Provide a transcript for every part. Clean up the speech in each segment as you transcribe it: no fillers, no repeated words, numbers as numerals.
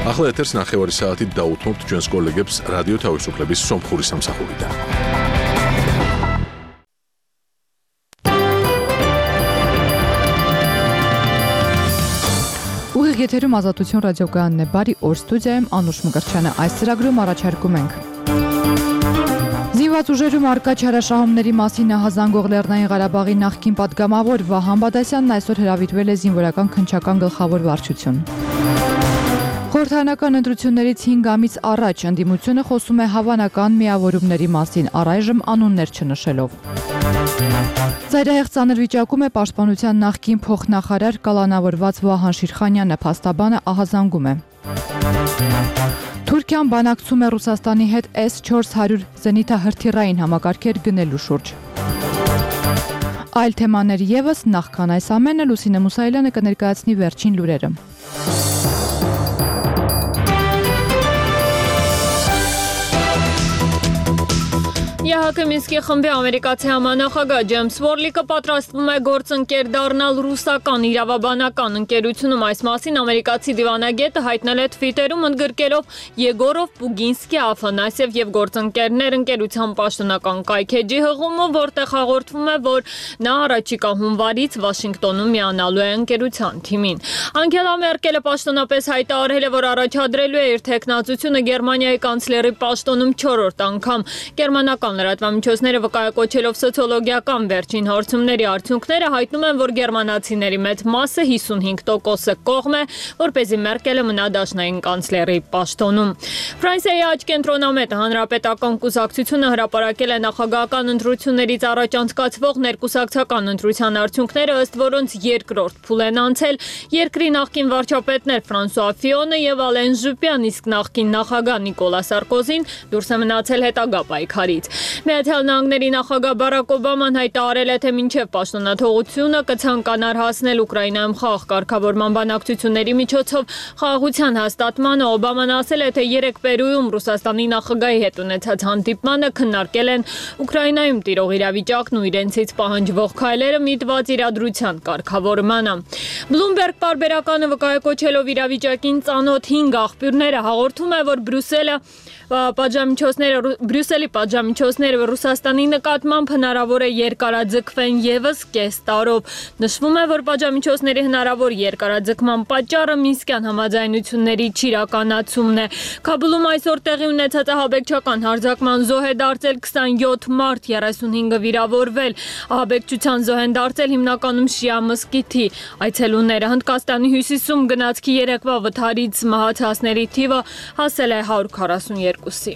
ახლა ეთერს 9 საათით დაუთმობთ ჩვენს კოლეგებს რადიო თავისუფლების სომხური სამსახურიდან. Ուղիղ եթերում ազատություն ռադիոկայանն է, բարի օր, ստուդիայում Անուշ Մկրտչյանը, այս ծրագրում առաջարկում ենք Զինված ուժերում առկա չարաշահումների մասին ահազանգող Լեռնային Ղարաբաղի նախկին պատգամավոր Վահան Բադասյանն այսօր հրավիրվել է զինվորական քննչական գլխավոր վարչություն։ Խորհրդարանական ընտրություններից 5 ամիս առաջ ընդդիմությունը խոսում է հավանական միավորումների մասին, առայժմ անուններ չնշելով։ Ծայրահեղ ծանր վիճակում է Պաշտպանության նախկին փոխնախարար կալանավորված Վահան Շիրխանյանը, փաստաբանը ահազանգում է։ Թուրքիան բանակցում է Ռուսաստանի հետ S-400 զենիթահրթիռային համակարգեր գնելու շուրջ։ Այլ թեմաներ ևս, նախքան այս ամենը Լուսինե Մուսայելյանը կներկայացնի վերջին լուրերը։ ԵՀԿ Մինսկի խմբի ամերիկացի համանախագահ Ջեյմս Վորլիկը պատրաստվում է գործընկեր դառնալ ռուսական իրավաբանական ընկերությունում, այս մասին ամերիկացի դիվանագետը հայտնել է Twitter-ում ընդգրկելով Եգորով, Պուգինսկի, Աֆանասիև եւ գործընկերներ ընկերության պաշտոնական կայքեջի հղումը, որտեղ հաղորդվում է, որ նա առաջիկա հունվարից Վաշինգտոնում միանալու է ընկերության թիմին։ Անգելա Մերկելը պաշտոնապես հայտարարել է, որ առաջադրելու է իր թեկնածությունը Գերմանիայի կանցլերի պաշտոնում 4-րդ անգամ։ Գերմանական լրատվամիջոցները վկայակոչելով սոցիոլոգիական վերջին հարցումների արդյունքները հայտնում են, որ գերմանացիների մեծ մասը 55%-ը կողմ է, որպեսզի Մերկելը մնա դաշնային կանցլերի պաշտոնում։ Ֆրանսիայի աջ կենտրոնամետը հանրապետական կուսակցությունը հրապարակել է նախագահական ընտրություններից առաջ անցկացվող ներկուսակցական ընտրության արդյունքները, ըստ որոնց երկրորդ փուլ են անցել երկրի նախկին վարչապետներ Ֆրանսուଆ Ֆիոնը եւ Ալեն Ժուպյան, իսկ նախկին նախագահ Նիկոլա Սարկոզին դուրս է մնացել հետագա պայքարից։ Միացյալ Նահանգների նախագահ Բարակ Օբաման հայտարարել է, թե մինչև պաշտոնաթողությունը կցանկանար հասնել Ուկրաինայում խաղաղ կարգավորման բանակցությունների միջոցով խաղաղության հաստատմանը։ Օբաման ասել է, թե երեք Պերույում Ռուսաստանի նախագահի հետ ունեցած հանդիպմանը քննարկել են Ուկրաինայում տիրող իրավիճակն ու իրենցից պահանջվող քայլերը միտված իրադրության կարգավորմանը։ Bloomberg պարբերականը վկայակոչելով իրավիճակին ծանոթ 5 աղբյուրները հաղորդում է, որ Բրյուսելի պատժամիջոցները Ռուսաստանի նկատմամբ հնարավոր է երկարաձգվեն ևս կես տարով։ Նշվում է, որ պատժամիջոցների հնարավոր երկարաձգման պատճառը Մինսկյան համաձայնությունների չիրականացումն է։ Քաբուլում այսօր տեղի ունեցած ահաբեկչական հարձակման զոհ է դարձել 27 մարդ, 35-ը վիրավորվել։ Ահաբեկչության զոհ են դարձել հիմնականում շիա մզկիթի այցելուները։ Հնդկաստանի հյուսիսում գնացքի երեկվա վթարից մահացածների թիվը հասել է 142-ի։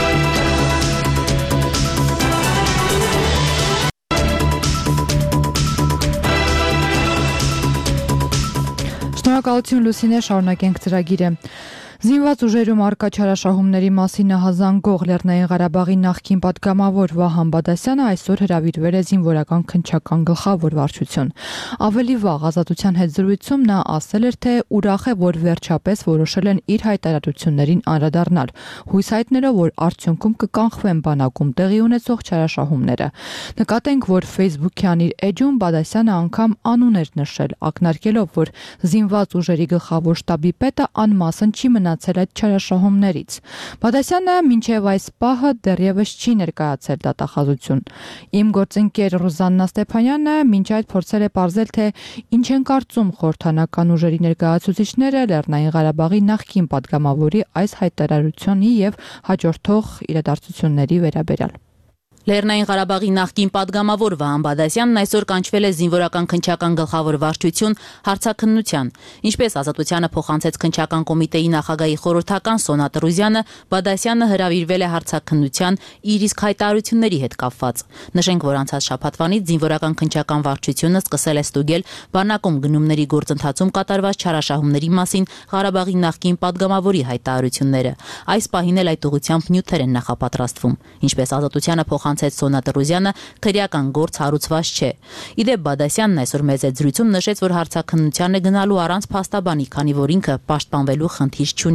Շնորհակալություն Լուսինե, շարունակենք ծրագիրը։ Զինված ուժերում առկա չարաշահումների մասին ահազանգող Լեռնային Ղարաբաղի նախկին պատգամավոր Վահան Բադասյանը այսօր հրավիրվել է զինվորական քննչական գլխավոր վարչություն։ Ավելի վաղ Ազատության հետ զրույցում նա ասել էր, թե ուրախ է, որ վերջապես որոշել են իր հայտարարություններին անդրադառնալ, հույս հայտնելով, որ արդյունքում կկանխվեն բանակում տեղի ունեցող չարաշահումները։ Նկատենք, որ Facebook-յան իր էջում Բադասյանը անգամ անուն էր նշել, ակնարկելով, որ զինված ուժերի գլխավոր շտաբի պետը անմասն չի մնացել այդ չարաշահումներից։ Բադասյանը մինչև այս պահը դեռևս չի ներկայացել դատախազություն։ Իմ գործընկեր Ռուզաննա Ստեփանյանը մինչ այդ փորձել է պարզել, թե ինչ են կարծում խորհրդանական ուժերի ներկայացուցիչները Լեռնային Ղարաբաղի նախկին պատգամավորի այս հայտարարությունի եւ հաջորդող իրադարձությունների վերաբերյալ։ Լեռնային Ղարաբաղի նախկին պատգամավոր Վահան Բադասյանն այսօր կանչվել է զինվորական քննչական գլխավոր վարչություն հարցաքննության։ Ինչպես Ազատությանը փոխանցեց քննչական կոմիտեի նախագահի խորհրդական Սոնա Տրուզյանը, Բադասյանը հրավիրվել է հարցաքննության իր իսկ հայտարարությունների հետ կապված։ Նշենք, որ անցած շաբաթվանից զինվորական քննչական վարչությունը սկսել է ստուգել բանակում գնումների գործընթացում կատարված չարաշահումների մասին Ղարաբաղի նախկին պատգամավորի հայտարարությունները։ Այս պահին էլ այդ ուղղությամբ նյութեր են նախապատրաստվում։ Ինչպես Ազատությանը փոխանցեց Սոնա Տրուզյանը, քրեական գործ հարուցված չէ։ Իդեպ Բադասյանն այսօր մեծ զրույցում նշեց, որ հարցաքննության է գնալու առանց փաստաբանի, քանի որ ինքը պաշտպանվելու խնդիր չունի։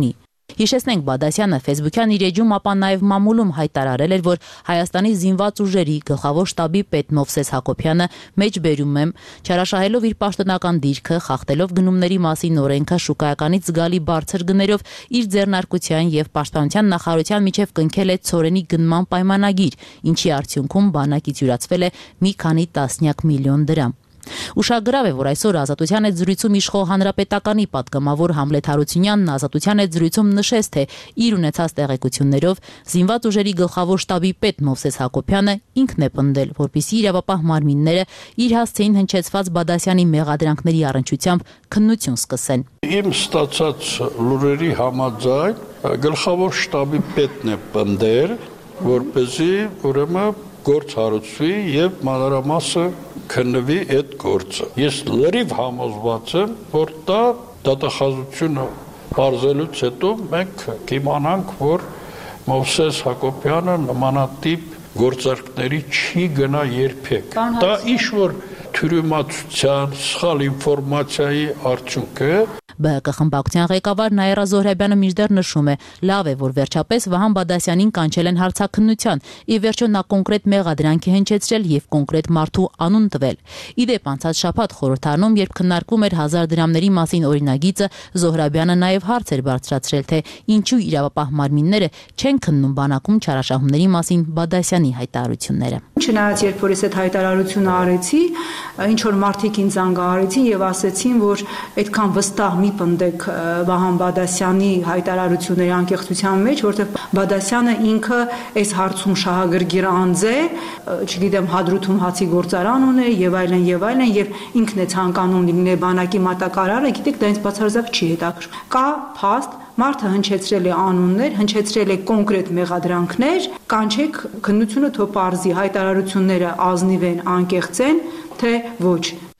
Հիշեցնենք, Բադասյանը Facebook-յան իր էջում, ապա նաև մամուլում հայտարարել էր, որ Հայաստանի զինված ուժերի գլխավոր շտաբի պետ Մովսես Հակոբյանը մեջբերում եմ, չարաշահելով իր պաշտոնական դիրքը, խախտելով գնումների մասին օրենքը, շուկայականից զգալի բարձր գներով իր ձեռնարկության եւ պաշտպանության նախարարության միջև կնքել է ցորենի գնման պայմանագիր, ինչի արդյունքում բանակից յուրացվել է մի քանի տասնյակ միլիոն դրամ։ Ուշագրավ է, որ այսօր Ազատության հետ զրույցում իշխող հանրապետականի պատգամավոր Համլետ Հարությունյանն Ազատության հետ զրույցում նշեց, թե իր ունեցած տեղեկություններով զինված ուժերի գլխավոր շտաբի պետ Մովսես Հակոբյանը ինքն է պնդել, որպեսզի իրավապահ մարմինները իր հասցեին հնչեցված Բադասյանի մեղադրանքների առնչությամբ քննություն սկսեն։ Իմ ստացած լուրերի համաձայն գլխավոր շտաբի պետն է պնդել, որպեսզի ուրեմն գործ հարուցվի եւ մանրամասը քննվի այդ գործը։ Ես լրիվ համոզված եմ, որ դա դատախազությունը բարձելուց հետո մենք կիմանանք, որ Մովսես Հակոբյանը նմանատիպ գործարքների չի գնա երբեք։ Դա ինչ-որ թյուրիմացության, սխալ ինֆորմացիայի արդյունք է։ ԲՀԿ խմբակցության ղեկավար Նաիրա Զոհրաբյանը մինչդեռ նշում է, լավ է, որ վերջապես Վահան Բադասյանին կանչել են հարցաքննության, ի վերջո նա կոնկրետ մեղադրանք է հնչեցրել եւ կոնկրետ մարդու անուն տվել։ Իդեպ անցած շաբաթ խորհրդարանում, երբ քննարկվում էր 1000 դրամների մասին օրինագիծը, Զոհրաբյանը նաեւ հարց էր բարձրացրել, թե ինչու իրավապահ մարմինները չեն քննում բանակում չարաշահումների մասին Բադասյանի հայտարարությունները։ Չնայած երբ որ ես այդ հայտարարությունը արեցի, ինչ որ մարդիկ ինձ զանգահարեցին եւ ասեցին, որ այդքան վստահ մի պնդեք Վահան Բադասյանի հայտարարությունների անկեղծության մեջ, որտեղ Բադասյանը ինքը այս հարցում շահագրգիռ անձ է, չգիտեմ, Հադրութում հացի գործարան ունի եւ այլն, եւ ինքն է ցանկանում լինել բանակի մատակարարը, գիտեք, դա ինձ բացարձակ չի հետաքրքրում։ Կա փաստ, մարդը հնչեցրել է անուններ, հնչեցրել է կոնկրետ մեղադրանքներ, կանչեք քննությունը թող պարզի հայտարարությունները ազնիվ են, անկեղծ են, թե ոչ։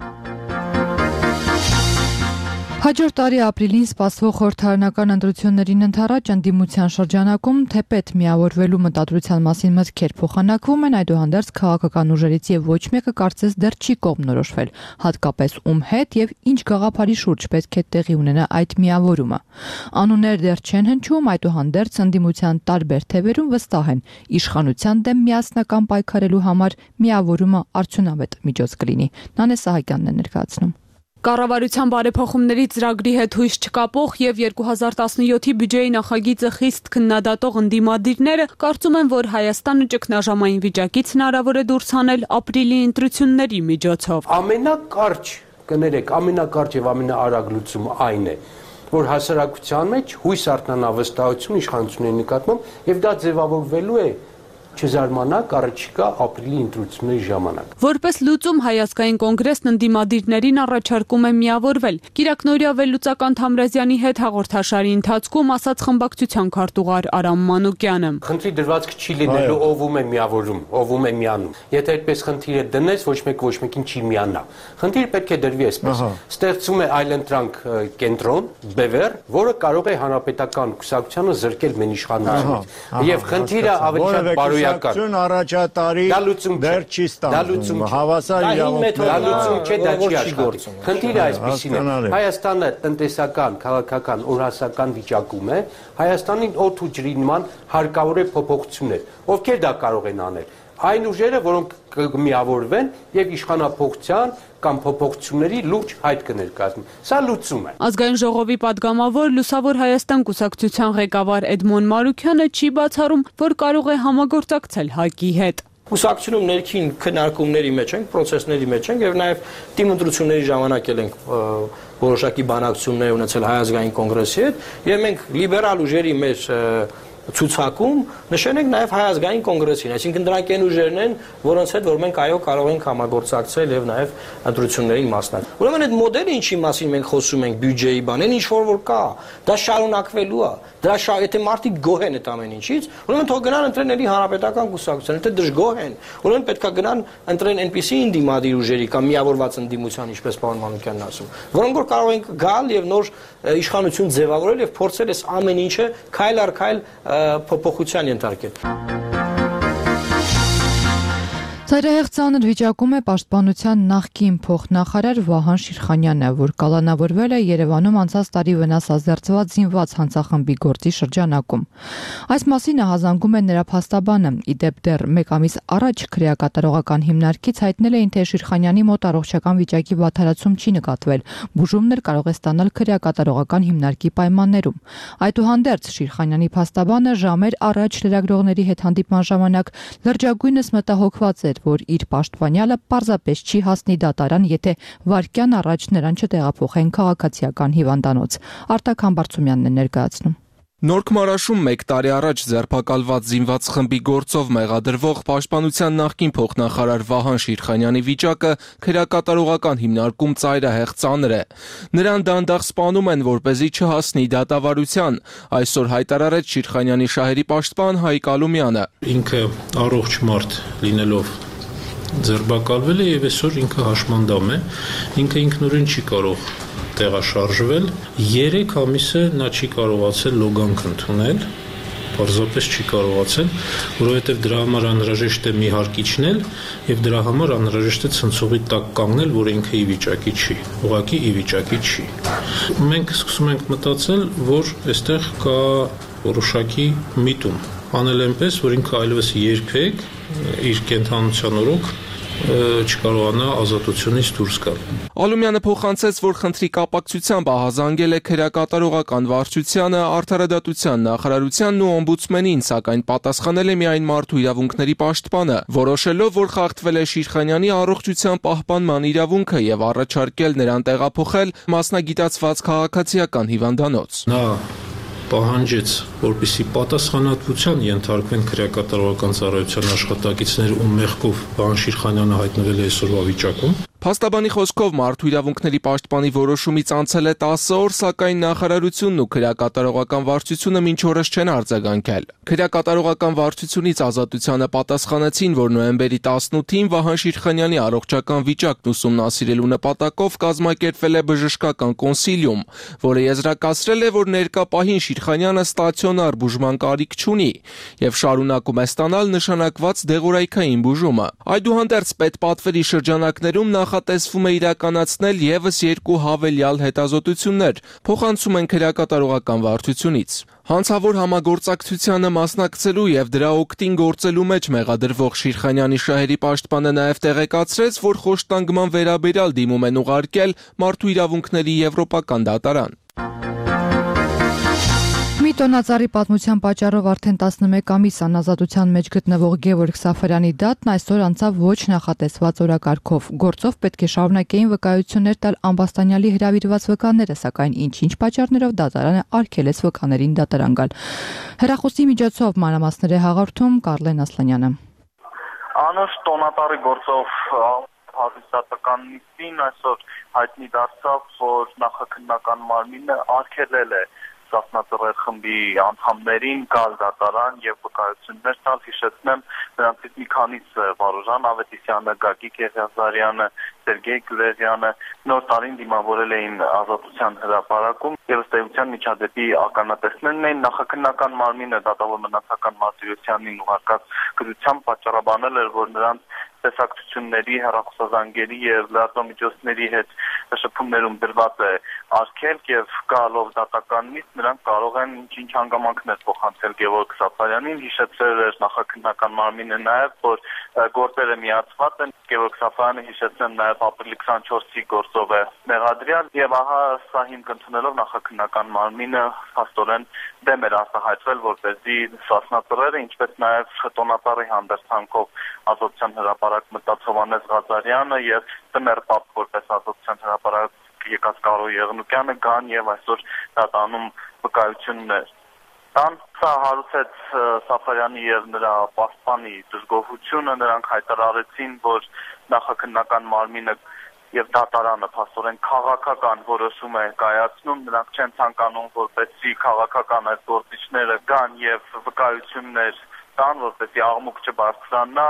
Հաջորդ տարի ապրիլին սպասվող խորհրդարանական ընտրություններին ընդառաջ ընդդիմության շրջանակում թեպետ միավորվելու մտադրության մասին մտքեր փոխանակվում են, այդուհանդերձ քաղաքական ուժերից եւ ոչ մեկը կարծես դեռ չի կողմնորոշվել, հատկապես ում հետ եւ ինչ գաղափարի շուրջ պետք է տեղի ունենա այդ միավորումը։ Անուններ դեռ չեն հնչում, այդուհանդերձ ընդդիմության տարբեր թևերում վստահ են, իշխանության դեմ միասնական պայքարելու համար միավորումը արդյունավետ միջոց կլինի։ Նանե Սահակյանն է ներկայացնում։ Կառավարության բարեփոխումների ծրագրի հետ հույս չկապող եւ 2017-ի բյուջեի նախագիծը խիստ քննադատող ընդդիմադիրները կարծում են, որ Հայաստանը ճգնաժամային վիճակից հնարավոր է դուրս հանել ապրիլի ընտրությունների միջոցով։ Ամենակարճ, կներեք, ամենակարճ եւ ամենաարագ լուծումը այն է, որ հասարակության մեջ հույս արտնանա վստահություն իշխանությունների նկատմամբ եւ դա ձևավորվելու է չզարմանաք առաջիկա ապրիլի ընտրությունների ժամանակ։ Որպես լուծում Հայ-ազգային կոնգրեսն ընդդիմադիրներին առաջարկում է միավորվել։ Կիրակնորյա վերլուծական Թամրազյանի հետ հաղորդաշարի ընթացքում ասաց խմբակցության քարտուղար Արամ Մանուկյանը։ Խնդրի դրվածք չի լինելու ով է միավորում, ով է միանում։ Եթե այդպես խնդիրը դնես, ոչ մեկին չի միանա։ Խնդիրը պետք է դրվի այսպես։ Ստեղծում է այլընտրանք կենտրոն, բևեռ, որը կարող է հանրապետական կուսակցությանը զրկել մեն իշխանությունից։ Եվ խնդիրը ավելի շատ բարոյական առաջատարի դեռ չի ստանում հավասար իրավունքներ։ Դա լուծում չէ, դա չի աշխատի։ Խնդիրը այսպեսին է։ Հայաստանը տնտեսական, քաղաքական, օրհասական վիճակում է։ Հայաստանին օդ ու ջրի նման հարկավոր է փոփոխություններ։ Ովքեր դա կարող են անել։ Այն ուժերը, որոնք կմիավորվեն եւ իշխանափոխության կամ փոփոխությունների լուրջ հայտ կներկայացնեն։ Սա լուծում է։ Ազգային ժողովի падգամավոր Լուսավոր Հայաստան կուսակցության ղեկավար Էդմոն Մարուքյանը չի բացառում, որ կարող է համագործակցել ՀԱԿ-ի հետ։ Կուսակցությունում ներքին քննարկումների մեջ ենք, պրոցեսների մեջ ենք եւ նաեւ թիմ ընտրությունների ժամանակ ենք որոշակի բանակցություններ ունեցել Հայ ազգային կոնգրեսի հետ եւ մենք լիբերալ ուժերի մեր ցուցակում նշենք նաև Հայ ազգային կոնգրեսին, այսինքն դրանք այն ուժերն են, որոնց հետ որ մենք այո կարող ենք համագործակցել եւ նաև ընտրություններին մասնակցել։ Ուրեմն այդ մոդելը ինչի մասին մենք խոսում ենք բյուջեի բանեն, ինչ որ կա, դա շարունակվելու է։ Եթե մարդիկ գոհ են այդ ամեն ինչից, ուրեմն թող գնան ընտրեն էլի հանրապետական կուսակցություն, եթե դժգոհ են, ուրեմն պետքա գնան ընտրեն այնպիսի ընդդիմադիր ուժերի կամ միավորված ընդդիմության, ինչպես պարոն Մանուկյանն ասում, որոնք որ կարող են գալ եւ նոր իշխանություն ձևավորել եւ փորձել այս ամեն ինչը քայլ առ քայլ փոփոխության ենթարկել։ Ծայրահեղ ծանր վիճակում է պաշտպանության նախկին փոխնախարար Վահան Շիրխանյանը, որ կալանավորվել է Երևանում անցած տարի վնասազերծված զինված հանցախմբի գործի շրջանակում։ Այս մասին ահազանգում է նրա փաստաբանը։ Իդեպ դեռ մեկ ամիս առաջ քրեակատարողական հիմնարկից հայտնել էին, թե Շիրխանյանի մոտ առողջական վիճակի վատթարացում չի նկատվել, բուժումներ կարող է ստանալ քրեակատարողական հիմնարկի պայմաններում։ Այդուհանդերձ Շիրխանյանի փաստաբանը ժամեր առաջ լրագրողների հետ հանդիպման ժամանակ լրջագույնս մտահոգված էր, որ իր պաշտպանյալը պարզապես չի հասնի դատարան, եթե վայրկյան առաջ նրան չտեղափոխեն քաղաքացիական հիվանդանոց։ Արտակ Համբարձումյանն է ներկայացնում։ Նորք Մարաշում մեկ տարի առաջ ձերբակալված զինված խմբի գործով մեղադրվող պաշտպանության նախկին փոխնախարար Վահան Շիրխանյանի վիճակը քրեակատարողական հիմնարկում ծայրահեղ ծանր է։ Նրան դանդաղ սպանում են, որպեսզի չհասնի դատավարության, այսօր հայտարարեց Շիրխանյանի շահերի պաշտպան Հայկ Ալումյանը։ Ինքը առողջ մարդ լինելով ձերբակալվել է եւ այսօր ինքը հաշմանդամ է, ինքը ինքնուրույն չի կարող տեղաշարժվել, 3 ամիս է նա չի կարողացել լոգանք ընդունել, պարզապես չի կարողացել, որովհետև դրա համար անհրաժեշտ է մի հարկ իջնել եւ դրա համար անհրաժեշտ է ցնցողի տակ կանգնել, որ ինքը ի վիճակի չի, ուղղակի ի վիճակի չի։ Մենք սկսում ենք մտածել, որ այստեղ կա որոշակի միտում, անել այնպես, որ ինքը այլևս երբեք իր կենթանության օրոք չկարողանա ազատությունից դուրս գալ։ Ալումյանը փոխանցեց, որ խնդրի կապակցությամբ ահազանգել է քրեակատարողական վարչությանը, արդարադատության նախարարությանն ու օմբուդսմենին, սակայն պատասխանել է միայն մարդու իրավունքների պաշտպանը, որոշելով, որ խախտվել է Շիրխանյանի առողջության պահպանման իրավունքը եւ առաջարկել նրան տեղափոխել մասնագիտացված քաղաքացիական հիվանդանոց։ Նա պահանջեց, որպեսզի պատասխանատվության ենթարկվեն քրեակատարողական ծառայության աշխատակիցներ ու մեղքով Վահան Շիրխանյանը հայտնվել է այսօրվա վիճակում։ Փաստաբանի խոսքով մարդու իրավունքների պաշտպանի որոշումից անցել է 10 օր, սակայն նախարարությունն ու քրեակատարողական վարչությունը մինչ օրս չեն արձագանքել։ Քրեակատարողական վարչությունից ազատությանը պատասխանեցին, որ նոյեմբերի 18-ին Վահան Շիրխանյանի առողջական վիճակն ուսումնասիրելու նպատակով կազմակերպվել է բժշկական կոնսիլիում, որը եզրակացրել է, որ ներկա պահին Շիրխանյանը ստացիոնար բուժման կարիք չունի եւ շարունակում է ստանալ նշանակված դեղորայքային բուժումը։ Այդուհանդերձ պետպատվերի շրջանակներում նախատեսվում է իրականացնել եւս 2 հավելյալ հետազոտություններ, փոխանցում են քրեակատարողական վարչությունից։ Հանցավոր համագործակցությանը մասնակցելու եւ դրա օգտին գործելու մեջ մեղադրվող Շիրխանյանի շահերի պաշտպանը նաեւ տեղեկացրեց, որ խոշտանգման վերաբերյալ դիմում են ուղարկել մարդու իրավունքների եվրոպական դատարան։ Մի տոնածառի պատմության պատճառով արդեն 11 ամիս անազատության մեջ գտնվող Գևորգ Սաֆարյանի դատն այսօր անցավ ոչ նախատեսված օրակարգով։ Գործով պետք է շարունակեին վկայություններ տալ ամբաստանյալի հրավիրված վկաները, սակայն ինչ-ինչ պատճառներով դատարանը արգելեց վկաներին դատարան գալ։ Հեռախոսի միջոցով մանրամասներ է հաղորդում Կարլեն Ասլանյանը։ Անուշ տոնածառի գործով հավիսատականին այսօր հայտնի դարձավ, որ նախաքննական մարմինը արգելել է Սասնածռեր խմբի անդամներին գալ դատարան եւ վկայություններ տալ, հիշեցնեմ, նրանցից մի քանիսը Վարուժան Ավետիսյանը, Գագիկ Եղիազարյանը, Սերգեյ Գյուրերյանը նոր տարին դիմավորել էին ազատության հրապարակում եւ ըստ էության միջադեպի ականատեսներն էին։ Նախաքննական մարմինը դատավոր մնացական Մարտիրոսյանին ուղարկած գրությամբ պատճառաբանել էր, որ նրանց տեսակցությունների, հեռախոսազանգերի եւ լրատվամիջոցների հետ շփումներում դրված է արգելք եւ գալով դատականից նրանք կարող են ինչ-ինչ հանգամանքներ փոխանցել Գևորգ Սաֆարյանին։ Հիշեցրել էր նախաքննական մարմինը նաեւ, որ գործերը միացված են։ Գևորգ Սաֆարյանը հիշեցնեմ նաեւ ապրիլի 24-ի գործով է մեղադրյալ եւ ահա սա հիմք ընդունելով նախաքննական մարմինը փաստորեն դեմ էր արտահայտվել, որպեսզի Սասնածռերը, ինչպես նաեւ տոնածառի հանդերձանքով ազատության հրապարակ մտած Հովհաննես Ղազարյանը եւ Տմեր Պապ որպես ազատության հրապարակ եկած Կարո Եղնուկյանը գան եւ այսօր դատանում վկայություններ տան։ Սա հարուցեց Սաֆարյանի եւ նրա պաշտպանի դժգոհությունը, նրանք հայտարարեցին, որ նախաքննական մարմինը եւ դատարանը փաստորեն քաղաքական որոշում է կայացնում, նրանք չեն ցանկանում, որպեսզի քաղաքական այս գործիչները գան եւ վկայություններ տան, որպեսզի աղմուկ չբարձրանա։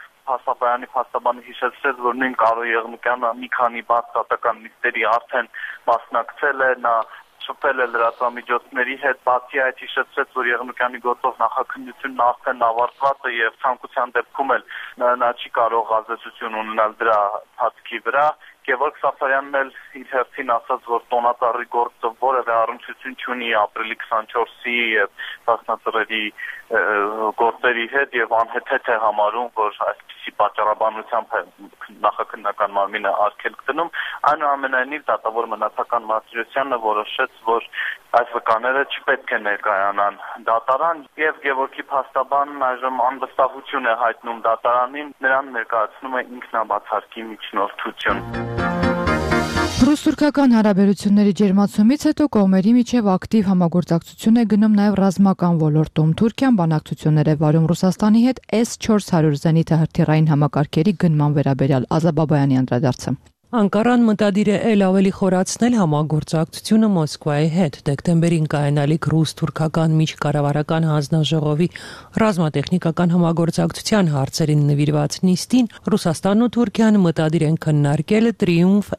Փաստաբանը հիշեցրեց, որ նույն Կարո Եղնուկյանը մի քանի բացատական նիստերի արդեն մասնակցել է, նա շփվել է լրատվամիջոցների հետ, բացի այդ հիշեցրեց, որ Եղնուկյանի գործով նախաքննությունն արդեն ավարտված է եւ ցանկության դեպքում էլ նա չի կարող ազդեցություն ունենալ դրա հատքի վրա։ Գևորգ Սաֆարյանն էլ իր հերթին ասաց, որ տոնածառի գործը որևէ առնչություն չունի ապրիլի 24-ի եւ Տասնածռերի գործերի հետ եւ անհեթեթ է համարում, որ այսպիսի պատճառաբանությամբ է նախաքննական մարմինը արգելք դնում։ Այնուամենայնիվ դատավոր Մնացական Մասիրոսյանը որոշեց, որ այս վկաները չպետք է ներկայանան դատարան եւ Գևորգի փաստաբանն այժմ անվստահություն է հայտնում դատարանին, նրան ներկայացնում է ինքնաբացարկի միջնորդություն։ Ռուս-թուրքական հարաբերությունների ջերմացումից հետո կողմերի միջև ակտիվ համագործակցություն է գնում նաև ռազմական ոլորտում։ Թուրքիան բանակցություններ է վարում Ռուսաստանի հետ S-400 զենիթը հրթիռային համակարգերի գնման վերաբերյալ։ Ազաբաբայանի անդրադարձը։ Անկարան մտադիր է ել ավելի խորացնել համագործակցությունը Մոսկվայի հետ։ Դեկտեմբերին կայանալիք ռուս-թուրքական միջկառավարական հանձնաժողովի ռազմատեխնիկական համագործակցության հարցերին նվիրված նիստին Ռուսաստանն ու Թուրքիան մտադիր են քննարկել Triumph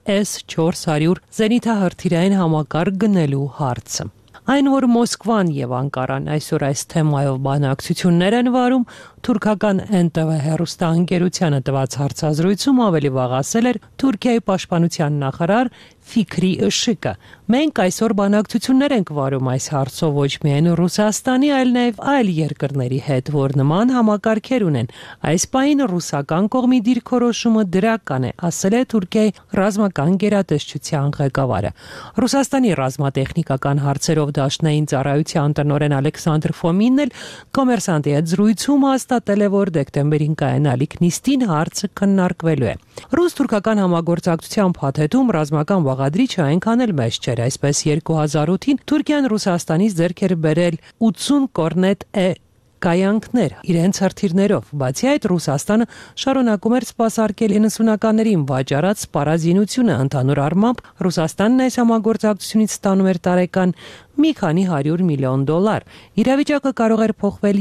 S-400 զենիթահրթիռային համակարգ գնելու հարցը։ Այն, որ Մոսկվան եւ Անկարան այսօր այս թեմայով բանակցություններ են վարում, թուրքական NTV հեռուստաընկերությանը տված հարցազրույցում ավելի վաղ ասել էր Թուրքիայի պաշտպանության նախարար Ֆիկրի Իշիկը։ Մենք այսօր բանակցություններ ենք վարում այս հարցով ոչ միայն Ռուսաստանի, այլ նաև այլ երկրների հետ, որ նման համակարգեր ունեն։ Այս պահին ռուսական կողմի դիրքորոշումը դրական է, ասել է Թուրքիայի ռազմական գերատեսչության ղեկավարը։ Ռուսաստանի ռազմատեխնիկական հարցերով դաշնային ծառայության տնօրեն Ալեքսանդր Ֆոմինն էլ Կոմերսանտի հետ զրույցում հաստատել է, որ դեկտեմբերին կայանալիք նիստին հարցը քննարկվելու է։ Ռուս-թուրքական համագործակցության փաթեթում ռազմական բաղադրիչը այնքան էլ մեծ չէր, այսպես 2008-ին Թուրքիան Ռուսաստանից ձեռք էր բերել 80 կորնետ կայանքներ իրենց հրթիռներով։ Բացի այդ, Ռուսաստանը շարունակում էր սպասարկել 90-ականներին վաճառած սպառազինությունը։ Ընդհանուր առմամբ Ռուսաստանն այս համագործակցությունից ստանում էր տարեկան մի քանի 100 միլիոն դոլար։ Իրավիճակը կարող էր փոխվել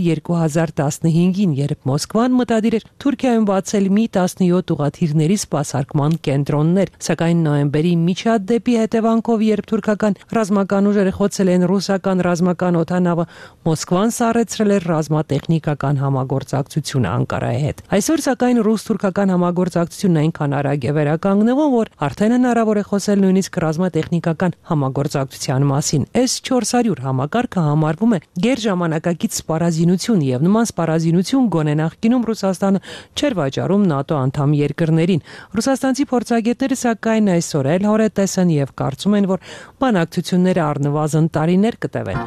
2015-ին, երբ Մոսկվան մտադիր էր Թուրքիայում բացել մի 17 ուղաթիռների սպասարկման կենտրոններ, սակայն նոյեմբերի միջադեպի հետևանքով, երբ թուրքական ռազմական ուժերը խոցել են ռուսական ռազմական օդանավը, Մոսկվան սառեցրել էր ռազմատեխնիկական համագործակցությունը Անկարայի հետ։ Այսօր սակայն ռուս-թուրքական համագործակցությունն այնքան արագ է վերականգնվում, որ արդեն հնարավոր է խոսել նույնիսկ ռազմատեխնիկական համագործակցության մասին։ S-400 համակարգը համարվում է գերժամանակակից սպառազինություն եւ նման սպառազինություն գոնե նախկինում Ռուսաստանը չէր վաճառում ՆԱՏՕ անդամ երկրներին։ Ռուսաստանցի փորձագետները սակայն այսօր էլ հորետես են եւ կարծում են, որ բանակցությունները առնվազն տարիներ կտևեն։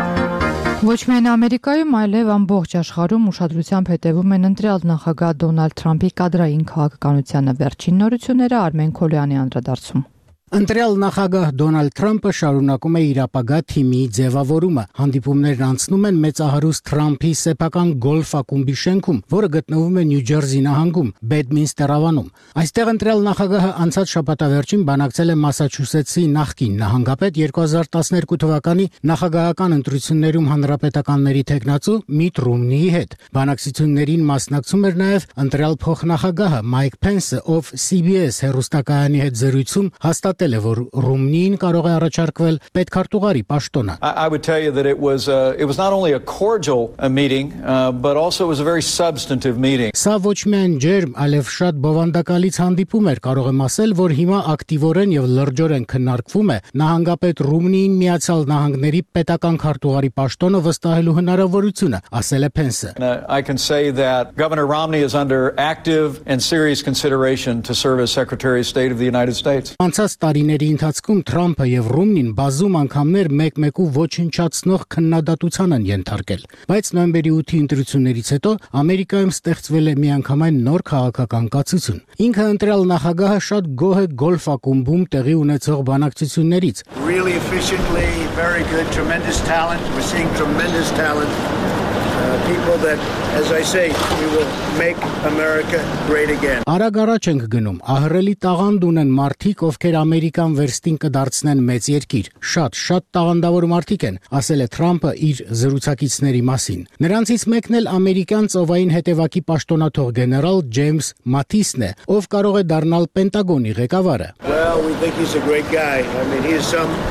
Ոչ միայն Ամերիկայում, այլև ամբողջ աշխարհում ուշադրությամբ հետևում են ընտրյալ նախագահ Դոնալդ Թրամփի կադրային քաղաքականությանը վերջին նորությունները Արմեն Քոլյանի անդրադարձում։ Ընտրյալ նախագահ Դոնալդ Թրամփը շարունակում է իր ապագա թիմի ձևավորումը։ Հանդիպումներն անցնում են մեծահարուստ Թրամփի սեփական գոլֆ ակումբի շենքում, որը գտնվում է Նյու Ջերսի նահանգում, Բեդմինստեր ավանում։ Այստեղ ընտրյալ նախագահը անցած շաբաթավերջին բանակցել է Մասաչուսեթսի նախկին նահանգապետ 2012 թվականի նախագահական ընտրություններում հանրապետականների թեկնածու Միթ Ռոմնիի հետ։ Բանակցություններին մասնակցում էր նաև ընտրյալ փոխնախագահը Մայք Փենսը, ով CBS հեռուստակայանի հետ զրույցում հաստատել է, որ Ռոմնին կարող է առաջարկվել պետքարտուղարի պաշտոնը։ I would tell you that it was not only a cordial meeting, but also it was a very substantive meeting. Սա ոչ միայն ջերմ, այլև շատ բովանդակալից հանդիպում էր, կարող եմ ասել, որ հիմա ակտիվորեն եւ լրջորեն քննարկվում է նահանգապետ Ռոմնիին Միացյալ Նահանգների պետական քարտուղարի պաշտոնը վստահելու հնարավորությունը, ասել է Փենսը։ I can say that Governor Romney is under active and serious consideration to serve as Secretary of State of the United States. Անցած տարիների ընթացքում Թրամփը եւ Ռոմնին բազում անգամներ մեկ-մեկու ոչնչացնող քննադատության են ենթարկել, բայց նոյեմբերի 8-ի ընտրություններից հետո Ամերիկայում ստեղծվել է միանգամայն նոր քաղաքական կացություն։ Ինքը ընտրյալ նախագահը շատ գոհ է գոլֆ ակումբում տեղի ունեցող բանակցություններից։ Really efficiently, very good, tremendous talent. We're seeing tremendous talent. People that, as I say, we will make America great again. Արագ առաջ ենք գնում, ահռելի տաղանդ ունեն մարդիկ, ովքեր Ամերիկան վերստին կդարձնեն մեծ երկիր։ Շատ տաղանդավոր մարդիկ են, ասել է Թրամփը իր զրուցակիցների մասին։ Նրանցից մեկն էլ ամերիկյան ծովային հետևակի պաշտոնաթող գեներալ Ջեյմս Մաթիսն է, ով կարող է դառնալ Պենտագոնի ղեկավարը։ Well, we think he's a great guy. I mean, he is some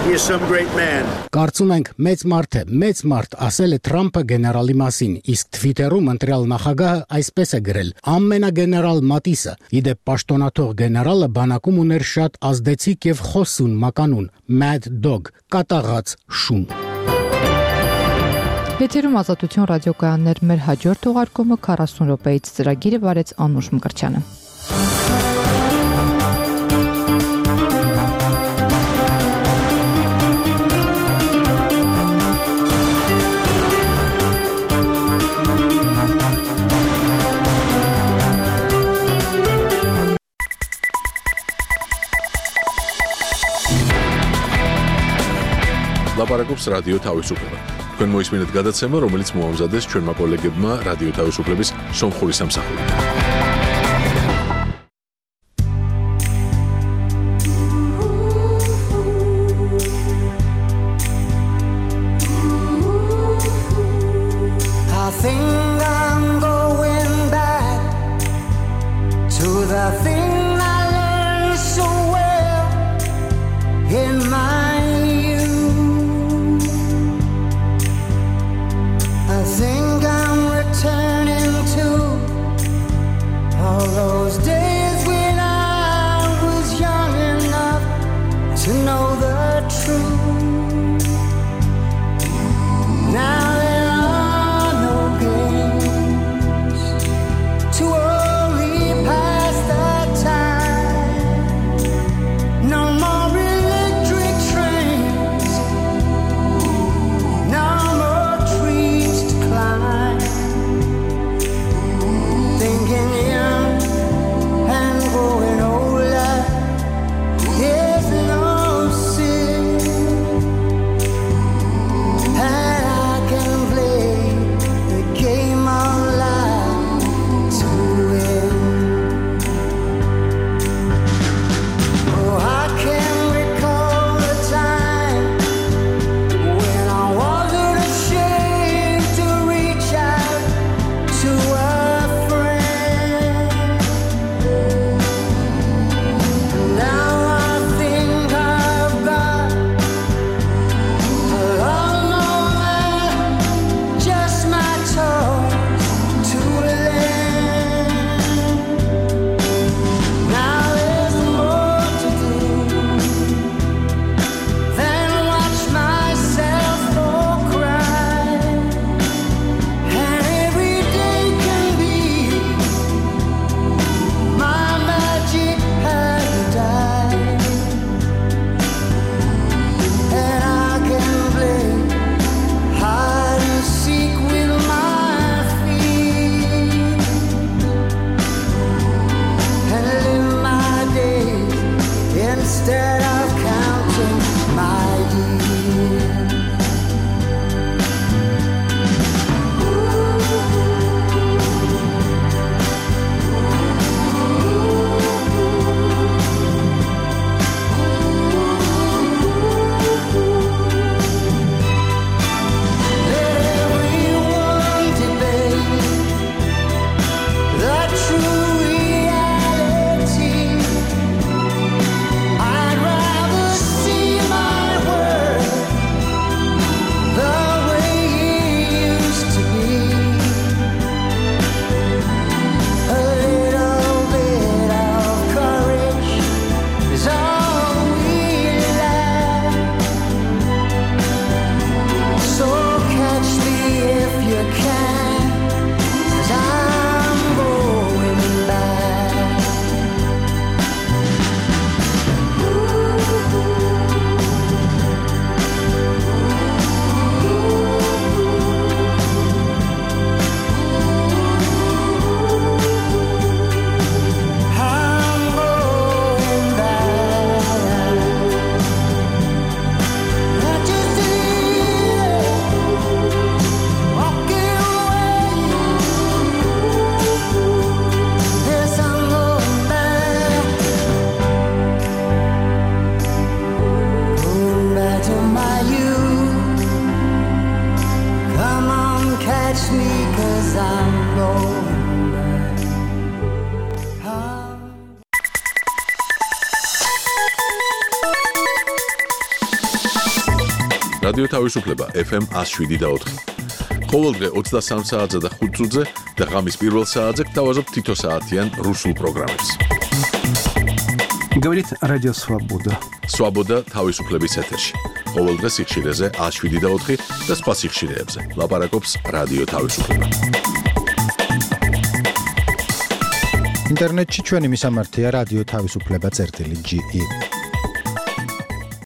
he is some great man. Կարծում ենք մեծ մարդ ասել է Թրամփը գեներալի մասին, իսկ Twitter-ում ընտրյալ նախագահը այսպես է գրել. ամենագեներալ Մատիսը, իդեպ պաշտոնաթող գեներալը բանակում ուներ շատ ազդեցիկ եւ խոսուն մականուն, Mad Dog, կատաղած շուն։ Եթերում Ազատություն ռադիոկայաններ մեր հաջորդ թողարկումը 40 րոպեից ծրագիրը վարեց Անուշ Մկրտչյանը։ Լապարակոպս ռադիո თავისუფლება. Თქვენ მოისმინეთ გადაცემა, რომელიც მოამზადეს ჩვენმა კოლეგებმა რადიო თავისუფლების სომხური სამსახურით. I think I'm going back to the thing I learned so well in my I think I'm returning to all those days when I was young enough to know the truth. Now there are no games to only pass the time. No more electric trains. No more trees to climb. Thinking young and growing older is no sin. And I can რადიო თავისუფლება FM 107.4. ყოველდღე 23 საათზე და 5 წუთზე და ღამის პირველ საათზე გთავაზობ თითო საათიან რუსულ პროგრამებს. Говорит Радио Свобода. Свобода თავისუფლების ეთერში. ყოველდღე სიხშირეზე 107.4 და სხვა სიხშირეებზე. ლაპარაკობს რადიო თავისუფლება. ინტერნეტში ჩვენი მისამართია რადიო თავისუფლება.ge